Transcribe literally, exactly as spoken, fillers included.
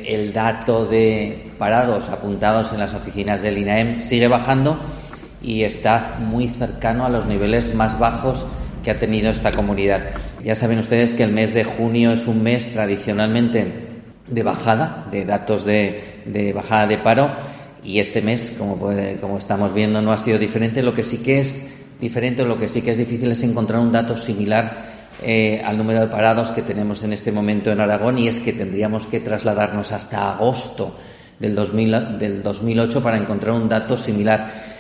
eh, el dato de parados apuntados en las oficinas del INAEM sigue bajando y está muy cercano a los niveles más bajos que ha tenido esta comunidad. Ya saben ustedes que el mes de junio es un mes tradicionalmente de bajada, de datos de, de bajada de paro, y este mes, como, puede, como estamos viendo, no ha sido diferente. Lo que sí que es diferente, lo que sí que es difícil es encontrar un dato similar eh, al número de parados que tenemos en este momento en Aragón, y es que tendríamos que trasladarnos hasta agosto del dos mil, del dos mil ocho para encontrar un dato similar.